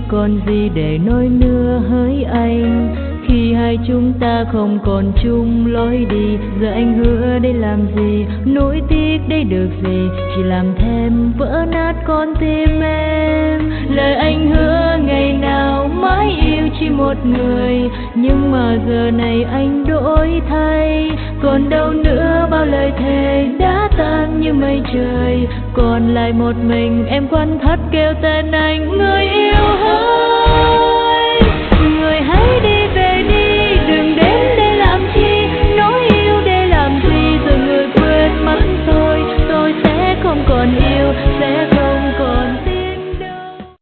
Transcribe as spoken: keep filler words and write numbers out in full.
còn gì để nói nữa hỡi anh. Khi hai chúng ta không còn chung lối đi, giờ anh hứa để làm gì, nuối tiếc để được gì, chỉ làm thêm vỡ nát con tim em. Lời anh hứa ngày nào mãi yêu chỉ một người, nhưng mà giờ này anh đổi thay. Còn đâu nữa bao lời thề đã tan như mây trời, còn lại một mình em quặn thắt kêu tên anh người yêu hỡi.